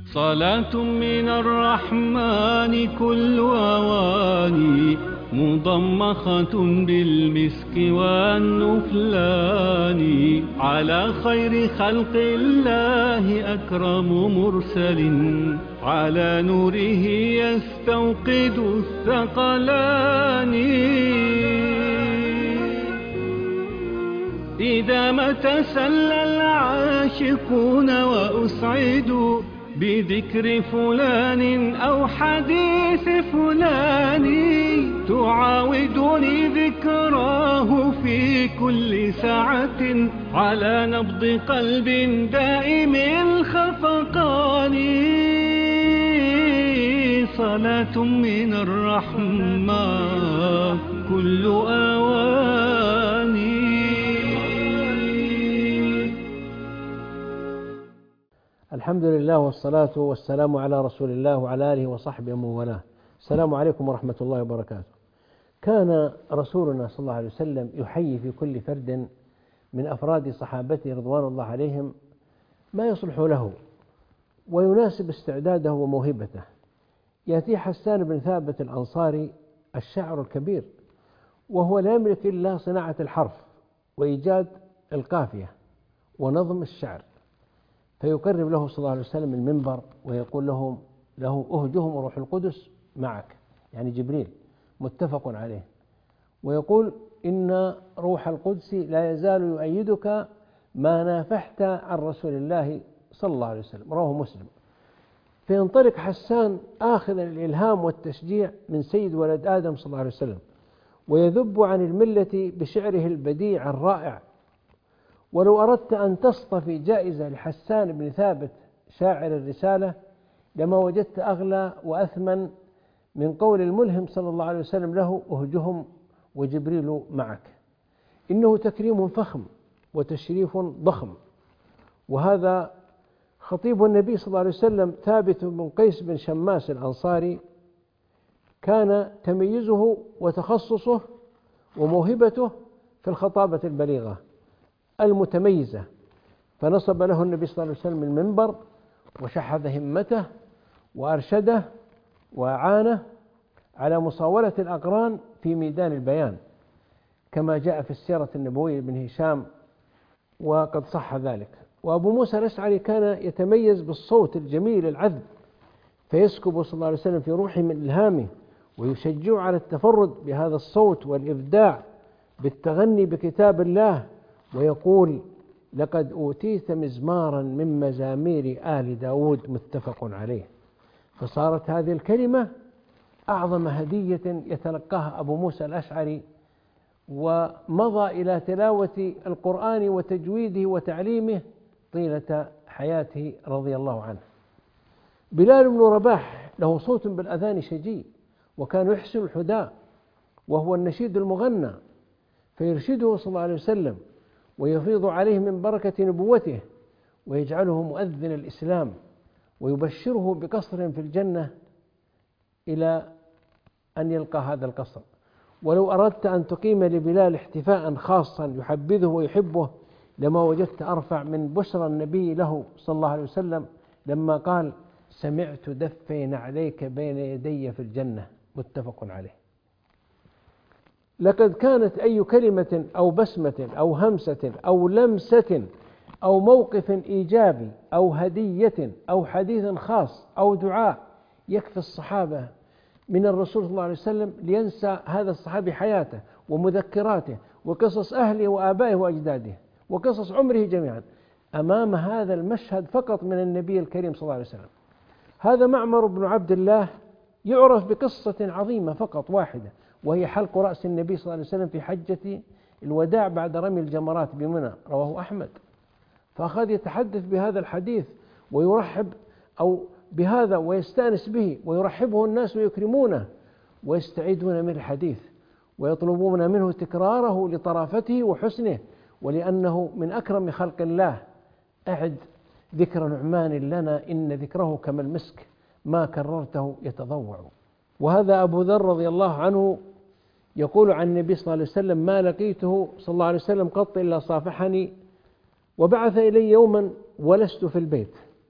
صلاة من الرحمن كل أواني مضمخة بالمسك والنفلان على خير خلق الله أكرم مرسل على نوره يستوقد الثقلان إذا ما تسلى العاشقون وأسعدوا بذكر فلان أو حديث فلان تعاودني ذكراه في كل ساعة على نبض قلب دائم الخفقان صلاة من الرحمن كل أواني. الحمد لله والصلاة والسلام على رسول الله وعلى آله وصحبه ومن والاه. السلام عليكم ورحمة الله وبركاته. كان رسولنا صلى الله عليه وسلم يحيي في كل فرد من أفراد صحابته رضوان الله عليهم ما يصلح له ويناسب استعداده وموهبته. يأتي حسان بن ثابت الأنصاري الشاعر الكبير، وهو لا يملك إلا صناعة الحرف وإيجاد القافية ونظم الشعر، فيقرب له صلى الله عليه وسلم المنبر ويقول له أهجهم وروح القدس معك، يعني جبريل، متفق عليه، ويقول إن روح القدس لا يزال يؤيدك ما نافحت عن رسول الله صلى الله عليه وسلم، رواه مسلم. فينطلق حسان آخذا الإلهام والتشجيع من سيد ولد آدم صلى الله عليه وسلم، ويذب عن الملة بشعره البديع الرائع. ولو أردت أن تصطفي جائزة لحسان بن ثابت شاعر الرسالة لما وجدت أغلى وأثمن من قول الملهم صلى الله عليه وسلم له أهجهم وجبريل معك. إنه تكريم فخم وتشريف ضخم. وهذا خطيب النبي صلى الله عليه وسلم ثابت بن قيس بن شماس الأنصاري كان تميزه وتخصصه وموهبته في الخطابة البليغة المتميزة، فنصب له النبي صلى الله عليه وسلم المنبر وشحذ همته وأرشده وأعانه على مصاولة الأقران في ميدان البيان، كما جاء في السيرة النبوية بن هشام وقد صح ذلك. وأبو موسى الأشعري كان يتميز بالصوت الجميل العذب، فيسكب صلى الله عليه وسلم في روحه من إلهامه ويشجع على التفرد بهذا الصوت والإبداع بالتغني بكتاب الله، ويقول لقد أوتيت مزمارا من مزامير آل داود، متفق عليه. فصارت هذه الكلمة أعظم هدية يتلقاها أبو موسى الأشعري، ومضى إلى تلاوة القرآن وتجويده وتعليمه طيلة حياته رضي الله عنه. بلال بن رباح له صوت بالأذان شجي، وكان يحسن الحداء وهو النشيد المغنى، فيرشده صلى الله عليه وسلم ويفيض عليه من بركة نبوته ويجعله مؤذن الإسلام ويبشره بقصر في الجنة إلى أن يلقى هذا القصر. ولو أردت أن تقيم لبلال احتفاء خاصا يحبذه ويحبه لما وجدت أرفع من بشرى النبي له صلى الله عليه وسلم لما قال سمعت دفين عليك بين يدي في الجنة، متفق عليه. لقد كانت أي كلمة أو بسمة أو همسة أو لمسة أو موقف إيجابي أو هدية أو حديث خاص أو دعاء يكفي الصحابة من الرسول صلى الله عليه وسلم لينسى هذا الصحابي حياته ومذكراته وقصص أهله وآبائه وأجداده وقصص عمره جميعا أمام هذا المشهد فقط من النبي الكريم صلى الله عليه وسلم. هذا معمر بن عبد الله يعرف بقصة عظيمة فقط واحدة، وهي حلق رأس النبي صلى الله عليه وسلم في حجة الوداع بعد رمي الجمرات بمنى، رواه أحمد. فأخذ يتحدث بهذا الحديث ويرحب أو بهذا ويستأنس به ويرحبه الناس ويكرمونه ويستعيدون من الحديث ويطلبون منه تكراره لطرافته وحسنه ولأنه من أكرم خلق الله. أعد ذكر نعمان لنا إن ذكره كما المسك ما كررته يتضوع. وهذا أبو ذر رضي الله عنه يقول عن النبي صلى الله عليه وسلم ما لقيته صلى الله عليه وسلم قط إلا صافحني وبعث إلي يوما ولست في البيت،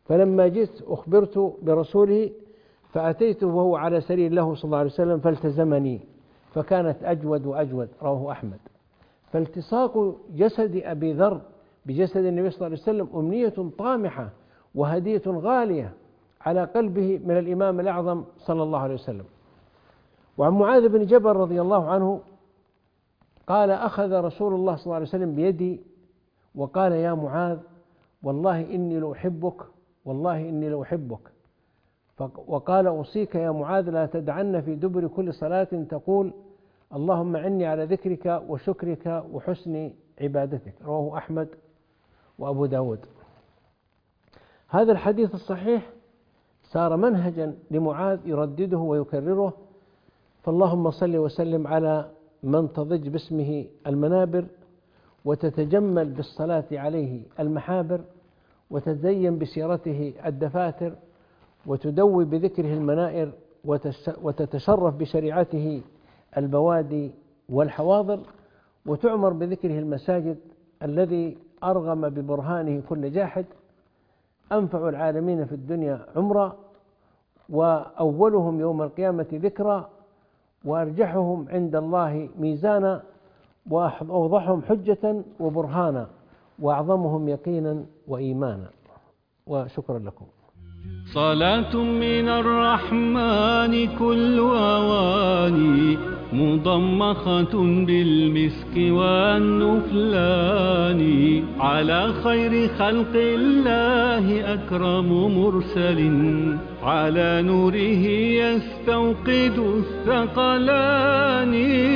فلما جئت أخبرت برسوله فأتيته وهو على سرير له صلى الله عليه وسلم فالتزمني، فكانت أجود وأجود. رواه أحمد. فالتصاق جسد أبي ذر بجسد النبي صلى الله عليه وسلم أمنية طامحة وهدية غالية على قلبه من الإمام الأعظم صلى الله عليه وسلم. وعن معاذ بن جبل رضي الله عنه قال: أخذ رسول الله صلى الله عليه وسلم بيدي وقال: يا معاذ، والله إني لأحبك، والله إني لأحبك. وقال: أوصيك يا معاذ لا تدعن في دبر كل صلاة تقول: اللهم أعني على ذكرك وشكرك وحسن عبادتك. رواه أحمد وأبو داود. هذا الحديث الصحيح صار منهجا لمعاذ يردده ويكرره. فاللهم صل وسلم على من تضج باسمه المنابر وتتجمل بالصلاة عليه المحابر وتزين بسيرته الدفاتر وتدوي بذكره المنائر وتتشرف بشريعته البوادي والحواضر وتعمر بذكره المساجد الذي أرغم ببرهانه كل جاحد، أنفع العالمين في الدنيا عمرا وأولهم يوم القيامة ذكرا وأرجحهم عند الله ميزانا وأوضحهم حجة وبرهانا وأعظمهم يقينا وإيمانا. وشكرا لكم. صلاة من الرحمن كل أواني مضمخة بالمسك والنفلان على خير خلق الله أكرم مرسل على نوره يستوقد الثقلان.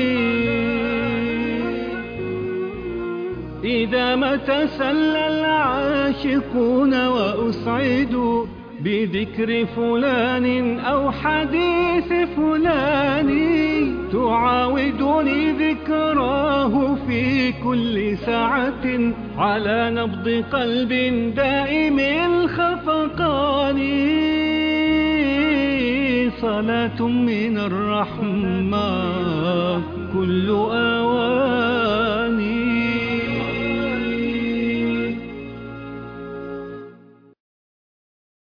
إذا ما تسلى العاشقون وأسعدوا بذكر فلان أو حديث فلان تعاودني ذكراه في كل ساعة على نبض قلب دائم الخفقان. صلاة من الرحمن كل